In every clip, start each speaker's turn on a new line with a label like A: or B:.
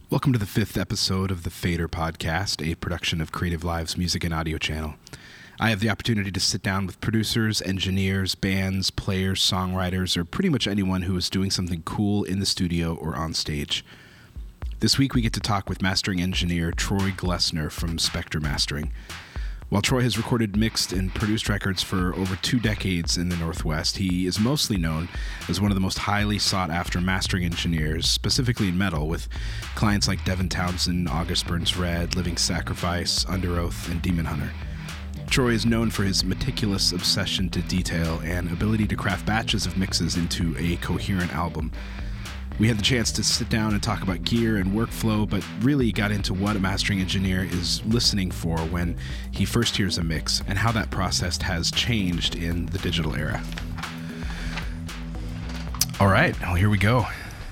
A: Welcome to the 5th episode of the Fader Podcast, a production of Creative Live's music and audio channel. I have the opportunity to sit down with producers, engineers, bands, players, songwriters, or pretty much anyone who is doing something cool in the studio or on stage. This week we get to talk with mastering engineer Troy Glessner from Spectre Mastering. While Troy has recorded, mixed, and produced records for over 2 decades in the Northwest, he is mostly known as one of the most highly sought-after mastering engineers, specifically in metal, with clients like Devin Townsend, August Burns Red, Living Sacrifice, Under Oath, and Demon Hunter. Troy is known for his meticulous obsession to detail and ability to craft batches of mixes into a coherent album. We had the chance to sit down and talk about gear and workflow, but really got into what a mastering engineer is listening for when he first hears a mix and how that process has changed in the digital era. All right, well, here we go.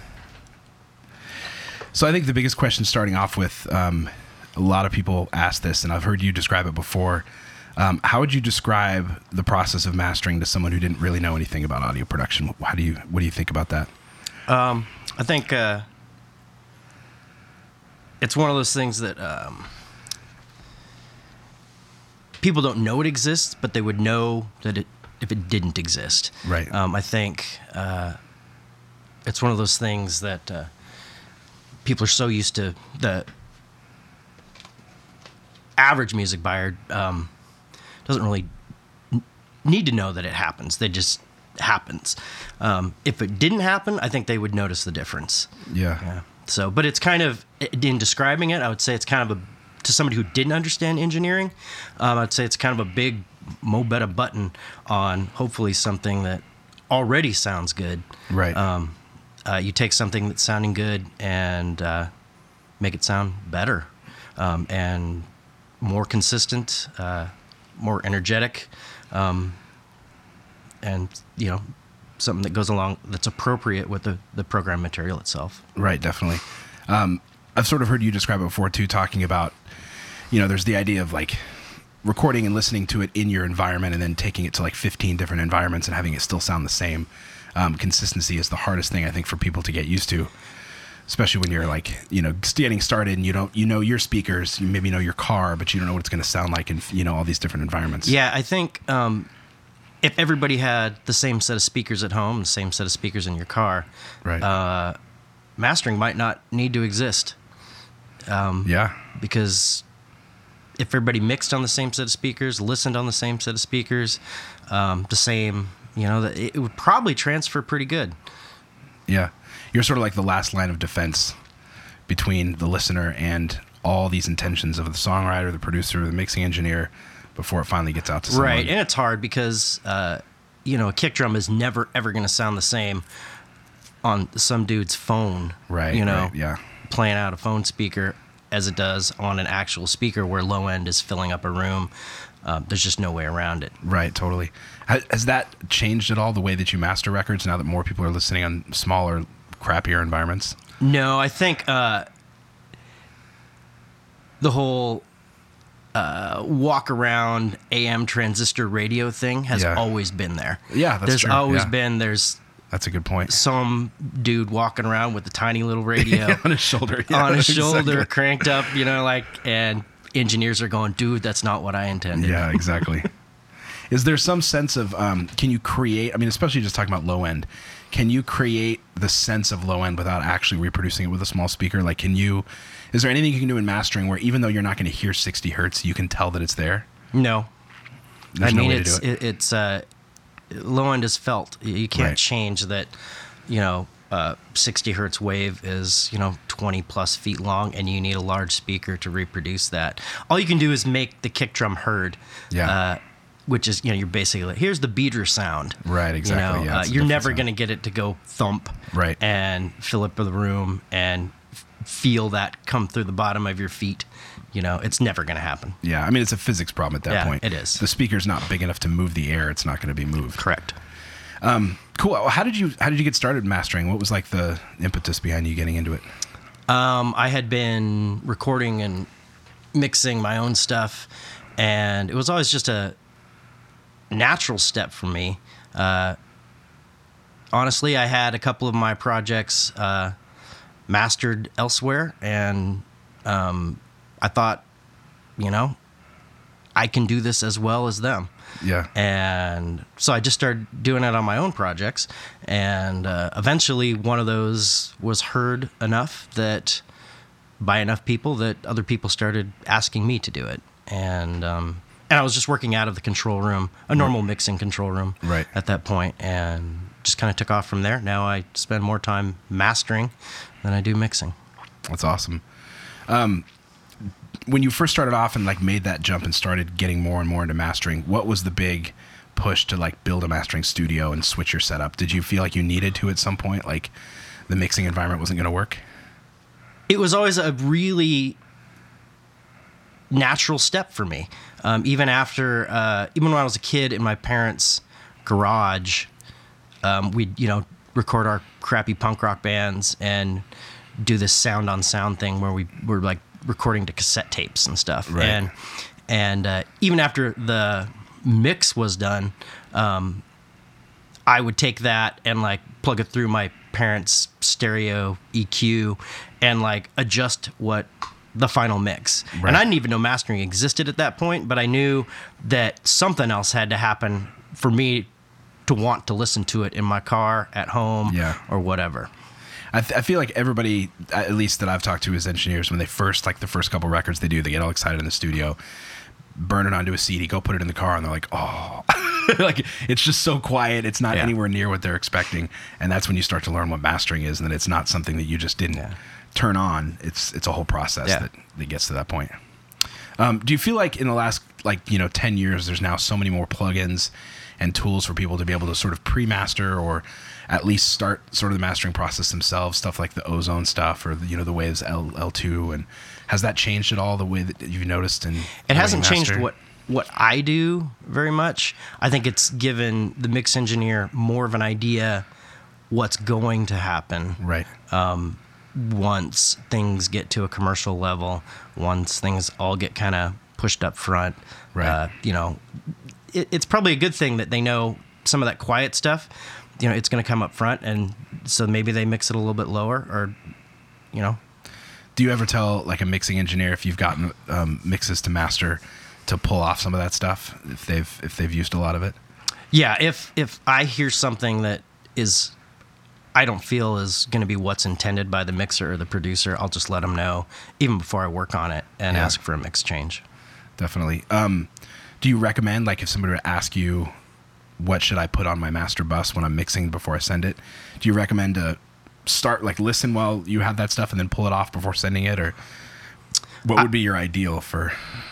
A: So I think the biggest question starting off with, a lot of people ask this, and I've heard you describe it before. How would you describe the process of mastering to someone who didn't really know anything about audio production? What do you think about that?
B: I think it's one of those things that people don't know it exists, but they would know that if it didn't exist.
A: Right.
B: I think it's one of those things that people are so used to. The average music buyer doesn't really need to know that it happens. They just happens. If it didn't happen, I think they would notice the difference.
A: Yeah.
B: So, but it's kind of, in describing it, I would say it's kind of to somebody who didn't understand engineering, I'd say it's kind of a big mo betta button on hopefully something that already sounds good.
A: Right.
B: You take something that's sounding good and make it sound better and more consistent, more energetic, and something that goes along that's appropriate with the program material itself.
A: Right, definitely. I've sort of heard you describe it before too, talking about, there's the idea of like recording and listening to it in your environment and then taking it to like 15 different environments and having it still sound the same. Consistency is the hardest thing I think for people to get used to, especially when you're like, getting started and you know your speakers, you maybe know your car, but you don't know what it's going to sound like in, all these different environments.
B: Yeah, I think, if everybody had the same set of speakers at home, the same set of speakers in your car,
A: right,
B: mastering might not need to exist.
A: Yeah.
B: Because if everybody mixed on the same set of speakers, listened on the same set of speakers, the same, it would probably transfer pretty good.
A: Yeah. You're sort of like the last line of defense between the listener and all these intentions of the songwriter, the producer, the mixing engineer, before it finally gets out to someone.
B: Right, and it's hard because, a kick drum is never, ever going to sound the same on some dude's phone.
A: Right, right, yeah.
B: Playing out a phone speaker as it does on an actual speaker where low end is filling up a room. There's just no way around it.
A: Right, totally. Has that changed at all, the way that you master records, now that more people are listening on smaller, crappier environments?
B: No, I think the whole walk around AM transistor radio thing has always been there.
A: Yeah, that's true.
B: There's always been,
A: that's a good point.
B: Some dude walking around with a tiny little radio
A: on his shoulder.
B: Yeah, on his shoulder, cranked up, and engineers are going, dude, that's not what I intended.
A: Yeah, exactly. Is there some sense of, can you create, especially just talking about low end, can you create the sense of low end without actually reproducing it with a small speaker? Like, is there anything you can do in mastering where even though you're not going to hear 60 hertz, you can tell that it's there?
B: No.
A: There's no way to do it.
B: It's low end is felt. You can't change that, 60 hertz wave is, 20 plus feet long, and you need a large speaker to reproduce that. All you can do is make the kick drum heard.
A: Yeah.
B: Which is, you're basically like, here's the beater sound.
A: Right, exactly.
B: You're never going to get it to go thump.
A: Right.
B: And fill up the room and feel that come through the bottom of your feet. It's never going to happen.
A: Yeah, it's a physics problem at that point.
B: It is.
A: The speaker's not big enough to move the air. It's not going to be moved.
B: Correct.
A: Cool. How did you get started mastering? What was like the impetus behind you getting into it?
B: I had been recording and mixing my own stuff, and it was always just a natural step for me. Honestly, I had a couple of my projects mastered elsewhere, and I thought, I can do this as well as them.
A: Yeah.
B: And so I just started doing it on my own projects, and eventually one of those was heard enough that by enough people that other people started asking me to do it. And I was just working out of the control room, a normal mixing control room,
A: right,
B: at that point, and just kind of took off from there. Now I spend more time mastering than I do mixing.
A: That's awesome. When you first started off and like made that jump and started getting more and more into mastering, what was the big push to like build a mastering studio and switch your setup? Did you feel like you needed to at some point, like the mixing environment wasn't going to work?
B: It was always a really natural step for me. Even after, even when I was a kid in my parents' garage, we'd, record our crappy punk rock bands and do this sound on sound thing where we were like recording to cassette tapes and stuff.
A: Right.
B: And even after the mix was done, I would take that and like plug it through my parents' stereo EQ and like adjust what the final mix.
A: Right.
B: And I didn't even know mastering existed at that point, but I knew that something else had to happen for me to want to listen to it in my car, at home, or whatever.
A: I feel like everybody, at least that I've talked to as engineers, when they first, like the first couple records they get all excited in the studio, burn it onto a CD, go put it in the car, and they're like, oh, like it's just so quiet. It's not anywhere near what they're expecting. And that's when you start to learn what mastering is, and that it's not something that you just didn't turn on. It's a whole process that gets to that point. Do you feel like in the last 10 years, there's now so many more plugins and tools for people to be able to sort of pre-master or at least start sort of the mastering process themselves, stuff like the Ozone stuff or the Waves L2, and has that changed at all, the way that you've noticed? And
B: it hasn't changed what I do very much. I think it's given the mix engineer more of an idea what's going to happen.
A: Right.
B: Once things get to a commercial level, once things all get kind of pushed up front,
A: right.
B: It's probably a good thing that they know some of that quiet stuff, it's going to come up front, and so maybe they mix it a little bit lower, or,
A: Do you ever tell like a mixing engineer, if you've gotten mixes to master, to pull off some of that stuff if they've used a lot of it?
B: Yeah, if I hear something that is I don't feel is going to be what's intended by the mixer or the producer, I'll just let them know even before I work on it and ask for a mix change.
A: Definitely. Do you recommend, like, if somebody were to ask you, what should I put on my master bus when I'm mixing before I send it? Do you recommend to start, like, listen while you have that stuff and then pull it off before sending it? Or what would be your ideal for?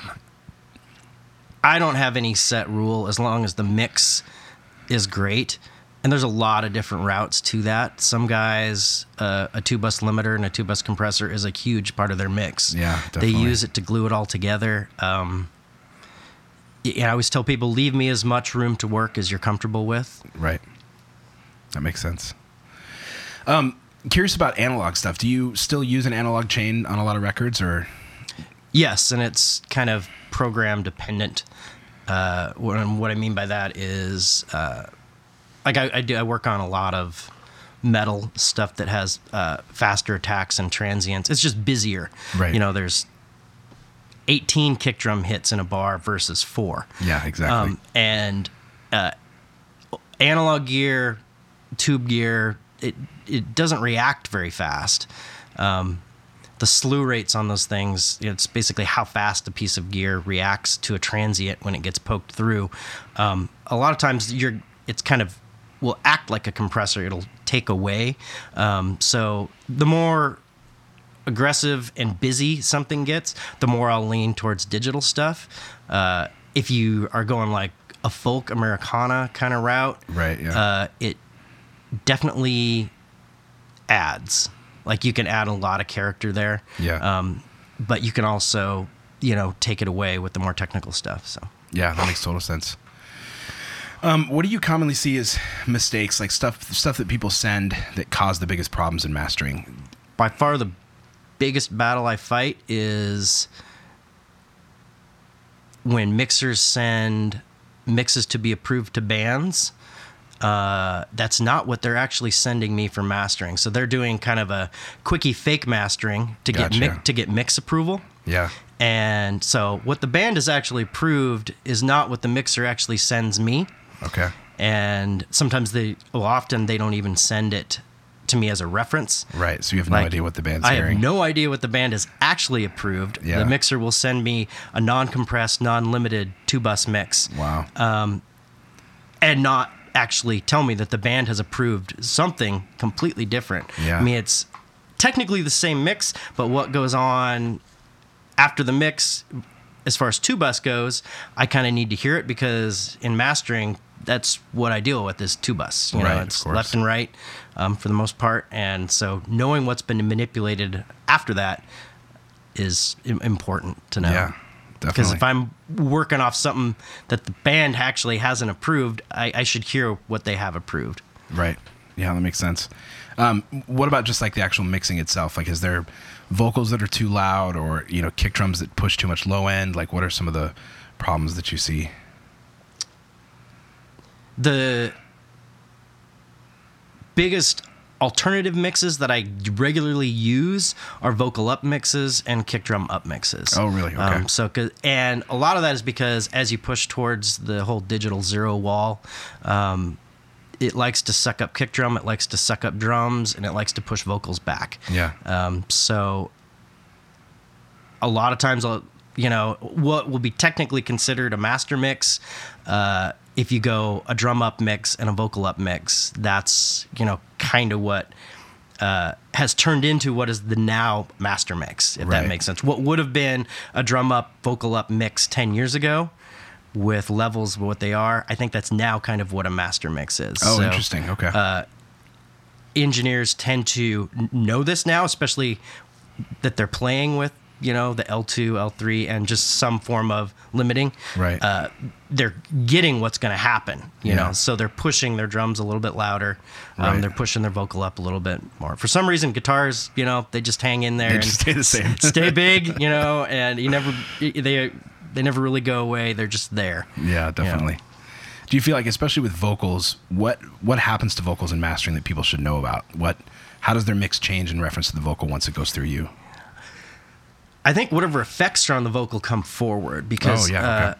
B: I don't have any set rule as long as the mix is great. And there's a lot of different routes to that. Some guys, a 2-bus limiter and a 2-bus compressor is a huge part of their mix.
A: Yeah, definitely.
B: They use it to glue it all together. I always tell people, leave me as much room to work as you're comfortable with.
A: Right. That makes sense. Curious about analog stuff. Do you still use an analog chain on a lot of records, or?
B: Yes, and it's kind of program dependent. What I mean by that is, I work on a lot of metal stuff that has faster attacks and transients. It's just busier.
A: Right.
B: There's 18 kick drum hits in a bar versus 4.
A: Yeah, exactly.
B: And analog gear, tube gear, it doesn't react very fast. The slew rates on those things, it's basically how fast a piece of gear reacts to a transient when it gets poked through. A lot of times it's kind of will act like a compressor. It'll take away. So the more aggressive and busy something gets, the more I'll lean towards digital stuff. If you are going like a folk Americana kind of route,
A: right? Yeah.
B: It definitely adds. Like, you can add a lot of character there.
A: Yeah.
B: But you can also, take it away with the more technical stuff. So.
A: Yeah, that makes total sense. What do you commonly see as mistakes, like stuff that people send that cause the biggest problems in mastering?
B: By far the biggest battle I fight is when mixers send mixes to be approved to bands that's not what they're actually sending me for mastering. So they're doing kind of a quickie fake mastering to get mix approval.
A: Yeah.
B: And so what the band has actually approved is not what the mixer actually sends me.
A: Okay.
B: And sometimes often they don't even send it to me as a reference.
A: Right. So you have no idea what the band's hearing.
B: I have no idea what the band has actually approved.
A: Yeah.
B: The mixer will send me a non-compressed, non-limited 2-bus mix.
A: Wow.
B: And not actually tell me that the band has approved something completely different.
A: Yeah.
B: I mean, it's technically the same mix, but what goes on after the mix, as far as 2-bus goes, I kind of need to hear it, because in mastering, that's what I deal with is 2-bus. You know, it's left and right for the most part. And so knowing what's been manipulated after that is important to know.
A: Yeah, definitely.
B: Because if I'm working off something that the band actually hasn't approved, I should hear what they have approved.
A: Right. Yeah, that makes sense. What about just like the actual mixing itself? Like, is there vocals that are too loud, or, you know, kick drums that push too much low end? Like, what are some of the problems that you see?
B: The biggest alternative mixes that I regularly use are vocal up mixes and kick drum up mixes.
A: Oh, really? Okay.
B: And a lot of that is because as you push towards the whole digital zero wall, it likes to suck up kick drum, it likes to suck up drums, and it likes to push vocals back.
A: Yeah.
B: So a lot of times, you know, what will be technically considered a master mix, if you go a drum up mix and a vocal up mix, that's, you know, kind of what has turned into what is the now master mix, if that makes sense. What would have been a drum up, vocal up mix 10 years ago with levels of what they are, I think that's now kind of what a master mix is.
A: Oh, so, interesting. Okay.
B: Engineers tend to know this now, especially that they're playing with, you know, the L2, L3, and just some form of limiting.
A: Right.
B: They're getting what's going to happen, you know, so they're pushing their drums a little bit louder. They're pushing their vocal up a little bit more. For some reason, guitars, you know, they just hang in there and
A: stay the same.
B: Stay big, you know, and they never really go away. They're just there.
A: Yeah, definitely. You know? Do you feel like, especially with vocals, what happens to vocals in mastering that people should know about? How does their mix change in reference to the vocal once it goes through you?
B: I think whatever effects are on the vocal come forward, because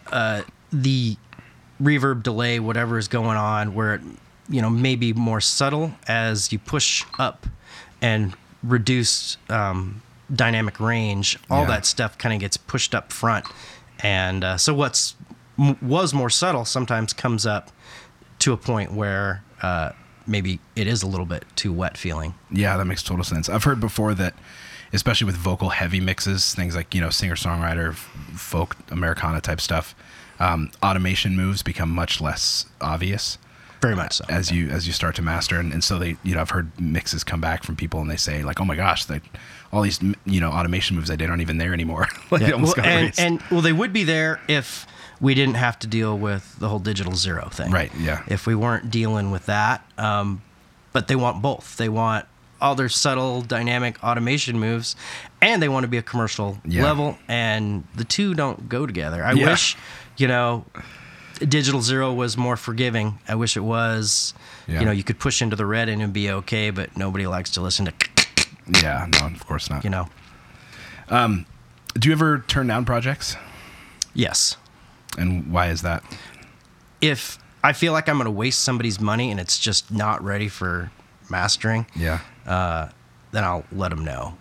B: the reverb, delay, whatever is going on, where it, you know, may be more subtle as you push up and reduce dynamic range, all that stuff kind of gets pushed up front. And so was more subtle sometimes comes up to a point where maybe it is a little bit too wet feeling.
A: Yeah, that makes total sense. I've heard before that, especially with vocal heavy mixes, things like, you know, singer-songwriter, folk, Americana type stuff, automation moves become much less obvious.
B: Very much so.
A: As you start to master. And so they, you know, I've heard mixes come back from people and they say like, oh my gosh, all these, you know, automation moves I did aren't even there anymore. Like they almost got erased.
B: And they would be there if we didn't have to deal with the whole digital zero thing.
A: Right, yeah.
B: If we weren't dealing with that. But they want both. They want all their subtle dynamic automation moves, and they want to be a commercial level, and the two don't go together. I wish, you know, digital zero was more forgiving. I wish it was, you know, you could push into the red and it'd be okay, but nobody likes to listen to
A: yeah, no, of course not.
B: You know.
A: Do you ever turn down projects?
B: Yes.
A: And why is that? If
B: I feel like I'm going to waste somebody's money and it's just not ready for mastering, then I'll let them know.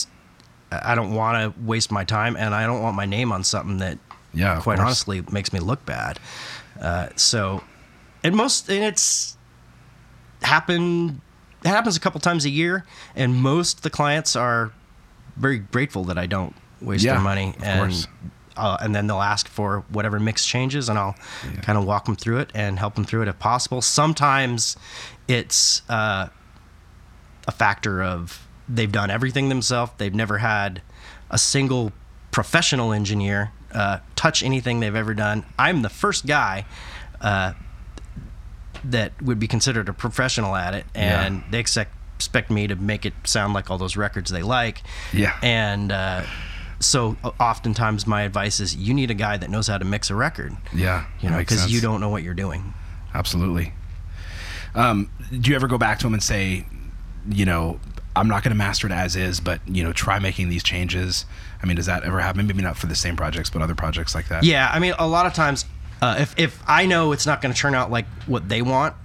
B: I don't want to waste my time, and I don't want my name on something that, quite honestly, makes me look bad. It happens a couple times a year, and most of the clients are very grateful that I don't waste their money. And then they'll ask for whatever mix changes, and I'll kind of walk them through it and help them through it if possible. Sometimes it's a factor of they've done everything themselves. They've never had a single professional engineer touch anything they've ever done. I'm the first guy that would be considered a professional at it, and they expect me to make it sound like all those records they like. Yeah. And so oftentimes my advice is you need a guy that knows how to mix a record.
A: Yeah.
B: You know, because you don't know what you're doing.
A: Absolutely. Do you ever go back to them and say, you know, I'm not going to master it as is, but, you know, try making these changes? I mean, does that ever happen? Maybe not for the same projects, but other projects like that?
B: Yeah, I mean, a lot of times, if I know it's not going to turn out like what they want,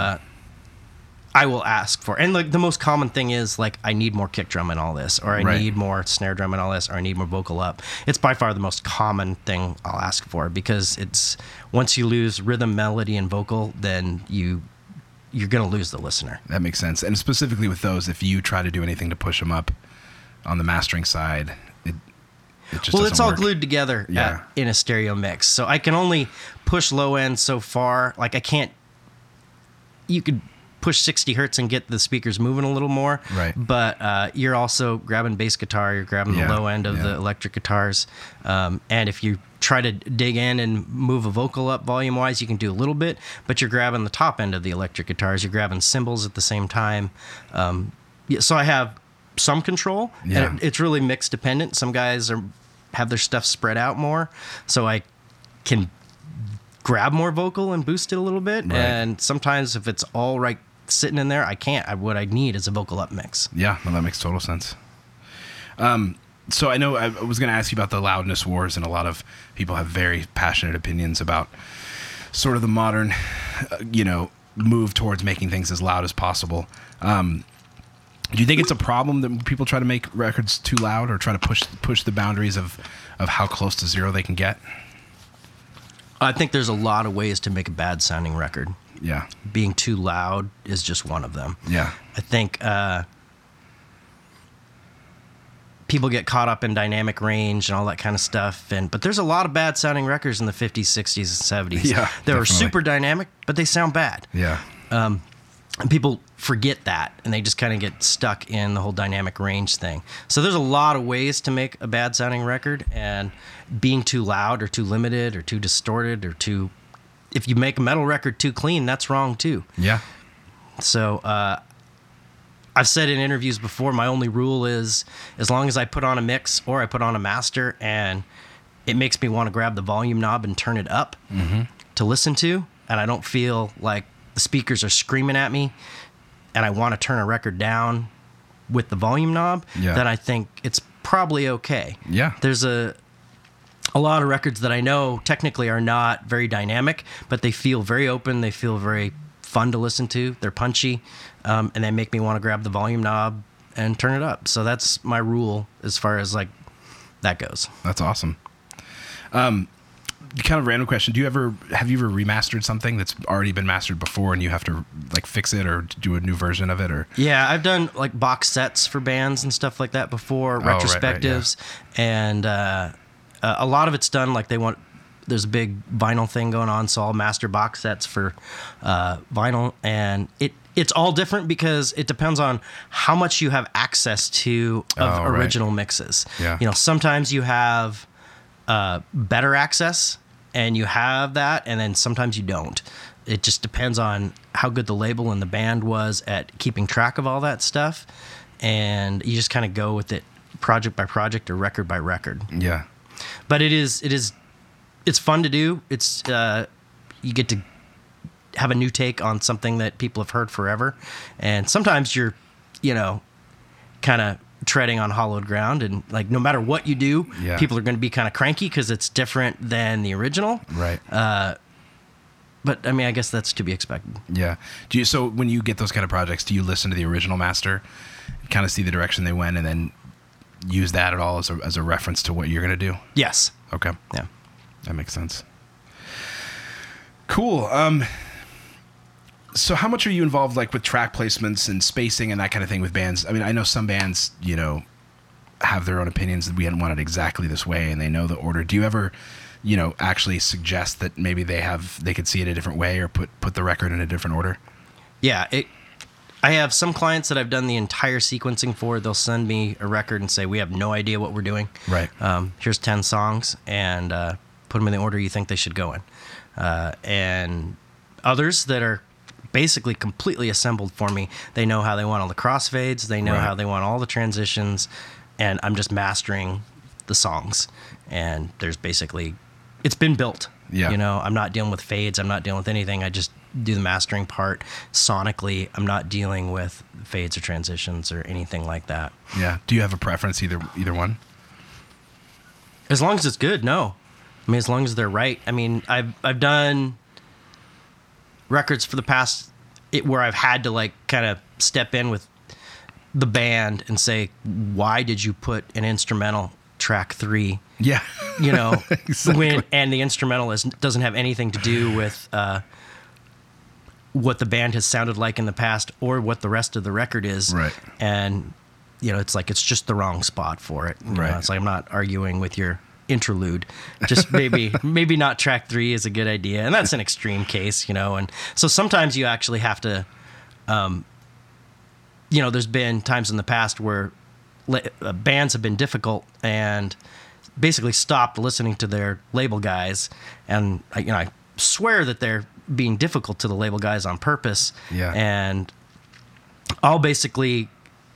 B: I will ask for. And like the most common thing is like, I need more kick drum in all this, or I need more snare drum in all this, or I need more vocal up. It's by far the most common thing I'll ask for, because it's once you lose rhythm, melody, and vocal, then you're going to lose the listener.
A: That makes sense. And specifically with those, if you try to do anything to push them up on the mastering side, it just doesn't
B: it's all
A: work.
B: Glued together in a stereo mix. So I can only push low end so far. Like I can't, you could push 60 hertz and get the speakers moving a little more.
A: Right.
B: But you're also grabbing bass guitar, you're grabbing the low end of the electric guitars. And if you try to dig in and move a vocal up volume wise, you can do a little bit, but you're grabbing the top end of the electric guitars, you're grabbing cymbals at the same time. So I have some control, and it's really mix dependent. Some guys have their stuff spread out more, so I can grab more vocal and boost it a little bit. And sometimes if it's all right sitting in there, I can't. What I need is a vocal up mix.
A: Yeah, well, that makes total sense. So I know I was going to ask you about the loudness wars, and a lot of people have very passionate opinions about sort of the modern, move towards making things as loud as possible. Do you think it's a problem that people try to make records too loud, or try to push the boundaries of how close to zero they can get?
B: I think there's a lot of ways to make a bad sounding record.
A: Yeah.
B: Being too loud is just one of them.
A: Yeah.
B: I think people get caught up in dynamic range and all that kind of stuff. But there's a lot of bad sounding records in the 50s, 60s, and 70s.
A: Yeah,
B: They were super dynamic, but they sound bad.
A: Yeah.
B: And people forget that, and they just kind of get stuck in the whole dynamic range thing. So there's a lot of ways to make a bad sounding record, and being too loud or too limited or too distorted or too... If you make a metal record too clean, that's wrong too.
A: Yeah.
B: So I've said in interviews before, my only rule is as long as I put on a mix or I put on a master and it makes me want to grab the volume knob and turn it up to listen to, and I don't feel like the speakers are screaming at me and I want to turn a record down with the volume knob, then I think it's probably okay.
A: Yeah.
B: There's a lot of records that I know technically are not very dynamic, but they feel very open. They feel very fun to listen to. They're punchy, and they make me want to grab the volume knob and turn it up. So that's my rule as far as like that goes.
A: That's awesome. Kind of random question. Have you ever remastered something that's already been mastered before and you have to like fix it or do a new version of it? Or
B: yeah, I've done like box sets for bands and stuff like that before, retrospectives, and a lot of it's done like there's a big vinyl thing going on, so I'll master box sets for vinyl, and it's all different because it depends on how much you have access to of original mixes.
A: Yeah.
B: Sometimes you have better access and you have that, and then sometimes you don't. It just depends on how good the label and the band was at keeping track of all that stuff, and you just kind of go with it project by project or record by record.
A: Yeah.
B: But it's fun to do. It's you get to have a new take on something that people have heard forever, and sometimes you're kind of treading on hollowed ground, and like no matter what you do, people are going to be kind of cranky because it's different than the original.
A: Right.
B: But I mean, I guess that's to be expected.
A: Yeah. So when you get those kind of projects, do you listen to the original master, kind of see the direction they went, and then use that at all as a reference to what you're going to do?
B: Yes.
A: Okay.
B: Yeah.
A: That makes sense. Cool. So how much are you involved like with track placements and spacing and that kind of thing with bands? I mean, I know some bands, have their own opinions that we hadn't want it exactly this way and they know the order. Do you ever, actually suggest that maybe they could see it a different way or put the record in a different order?
B: Yeah. I have some clients that I've done the entire sequencing for. They'll send me a record and say, we have no idea what we're doing.
A: Right.
B: Here's 10 songs, and put them in the order you think they should go in. And others that are basically completely assembled for me, they know how they want all the crossfades, they know how they want all the transitions, and I'm just mastering the songs. And there's basically, it's been built.
A: Yeah.
B: I'm not dealing with fades, I'm not dealing with anything. I just do the mastering part sonically. I'm not dealing with fades or transitions or anything like that.
A: Yeah. Do you have a preference, either one?
B: As long as it's good, no. I mean, as long as they're right. I mean, I've done records for the past where I've had to like kind of step in with the band and say, why did you put an instrumental track 3?
A: Yeah.
B: You know,
A: Exactly.
B: and the instrumental doesn't have anything to do with what the band has sounded like in the past or what the rest of the record is.
A: Right.
B: And, you know, it's like, it's just the wrong spot for it. You
A: Right.
B: know, it's like, I'm not arguing with your interlude. Just maybe not track 3 is a good idea. And that's an extreme case, you know. And so sometimes you actually have to, you know, there's been times in the past where bands have been difficult and basically stopped listening to their label guys. And I swear that they're being difficult to the label guys on purpose.
A: Yeah.
B: And I'll basically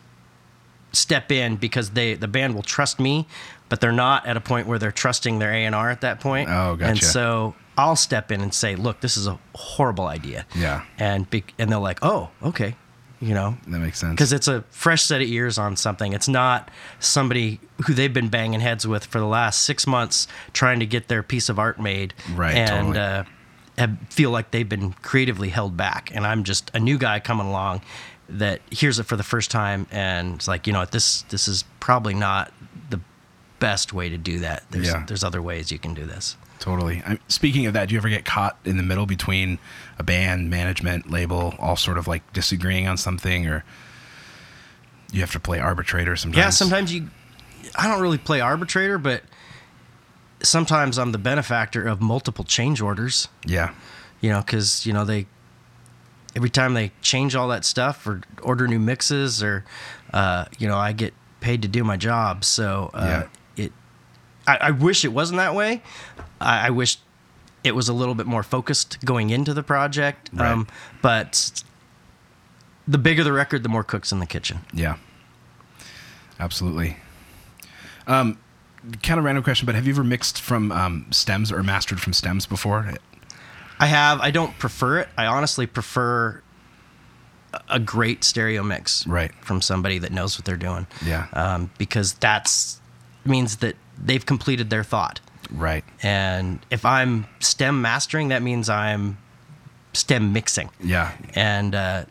B: step in because the band will trust me, but they're not at a point where they're trusting their A&R at that point.
A: Oh, gotcha.
B: And so I'll step in and say, look, this is a horrible idea.
A: Yeah.
B: And they're like, oh, okay. You know,
A: That makes sense.
B: because it's a fresh set of ears on something. It's not somebody who they've been banging heads with for the last 6 months trying to get their piece of art made.
A: Right,
B: And
A: totally.
B: feel like they've been creatively held back. And I'm just a new guy coming along that hears it for the first time and it's like, you know, this is probably not the best way to do that. There's other ways you can do this.
A: Totally. Speaking of that, do you ever get caught in the middle between a band, management, label, all sort of like disagreeing on something, or you have to play arbitrator sometimes?
B: Yeah, sometimes I don't really play arbitrator, but sometimes I'm the benefactor of multiple change orders.
A: Yeah.
B: You know, because, you know, every time they change all that stuff or order new mixes or, you know, I get paid to do my job. So I wish it wasn't that way. I wish it was a little bit more focused going into the project.
A: Right.
B: But the bigger the record, the more cooks in the kitchen.
A: Yeah. Absolutely. Kind of random question, but have you ever mixed from stems or mastered from stems before?
B: I have. I don't prefer it. I honestly prefer a great stereo mix from somebody that knows what they're doing.
A: Yeah.
B: Because that's means that they've completed their thought.
A: Right.
B: And if I'm stem mastering, that means I'm stem mixing.
A: Yeah.
B: And that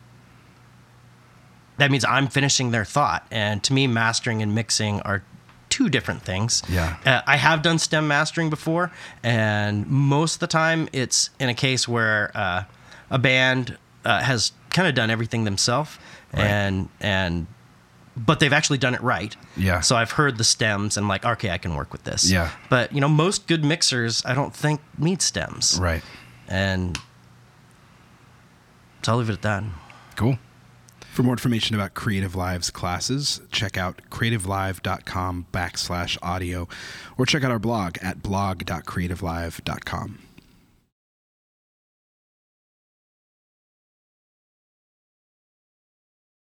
B: means I'm finishing their thought. And to me, mastering and mixing are two different things.
A: Yeah.
B: I have done stem mastering before, and most of the time it's in a case where a band has kind of done everything themselves,
A: Right.
B: but they've actually done it right.
A: Yeah.
B: So I've heard the stems and I'm like, okay, I can work with this.
A: Yeah.
B: But, you know, most good mixers, I don't think need stems.
A: Right.
B: And so I'll leave it at that.
A: Cool. For more information about Creative Live's classes, check out creativelive.com/audio or check out our blog at blog.creativelive.com.